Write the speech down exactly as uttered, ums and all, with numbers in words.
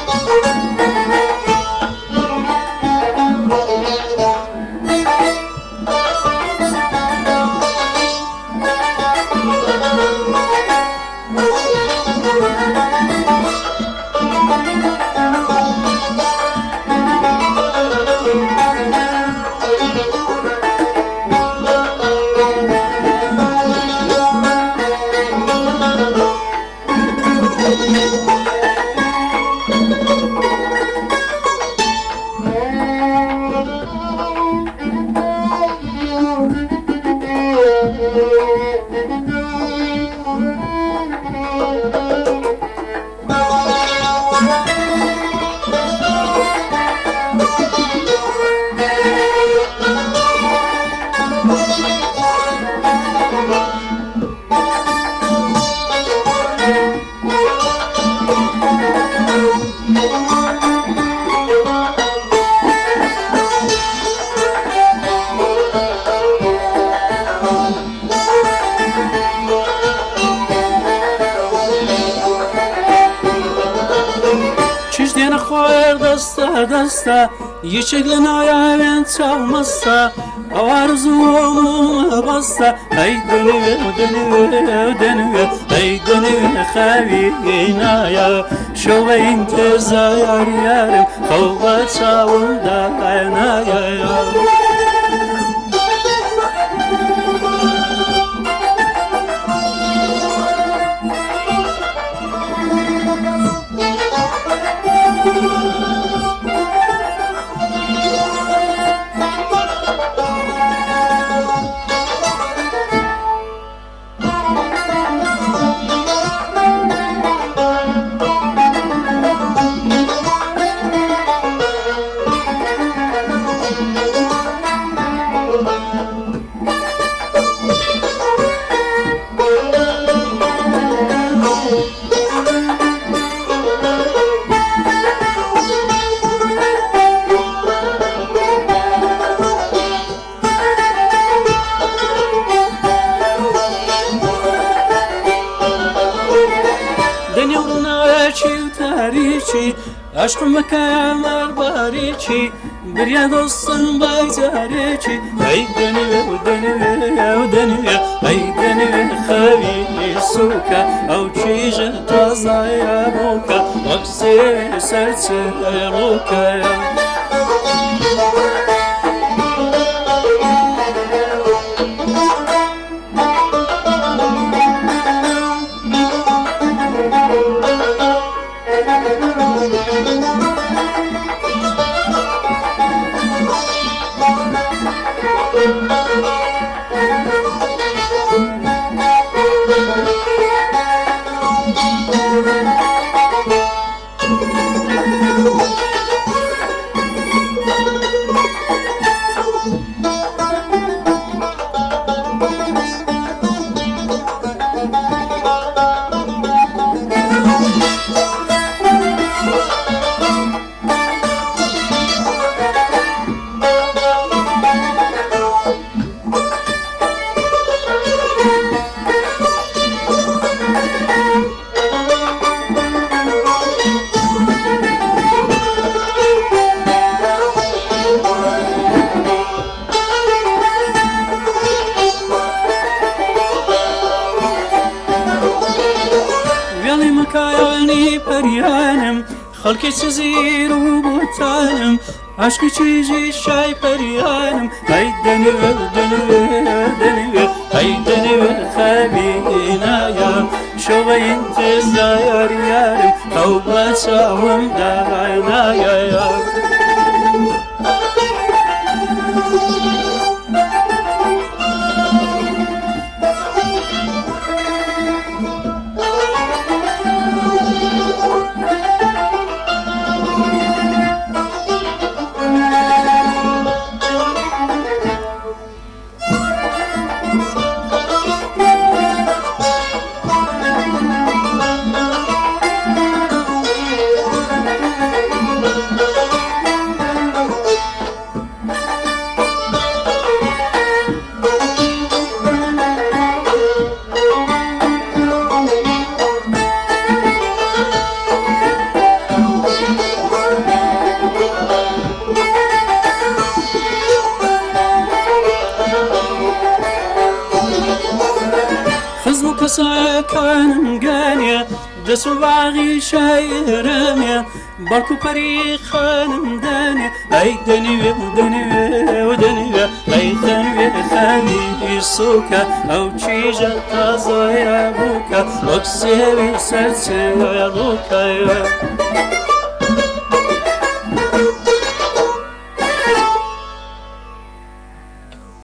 دستا یچک لنایان چامستا آرزوم بستا ای دنیا دنیا دنیا ای دنیا خوینایا شو انتظار یارم خوب چاول داینایا عشقم کمر باریکی بریا دوستم بازاریکی ای دنیا و دنیا و دنیا ای دنیا خوی سوکا او چیز تازه بوکا وقتی سرچ روکا خلقی چزیر و بوتانم عشقی چیزی شای پریانم ای دنیا دنیا دنیا ای دنیا خوینایا شو انتظار یارم او بچاوم داینایا نظم كساكن قانيا دسو باغي شايرانيا بركو بري خانم دانيا اي دنيا ودنيا ودنيا اي دنيا خاني سوكا او تشيجا تازا يا بوكا وكسيري سرسي يا بوكا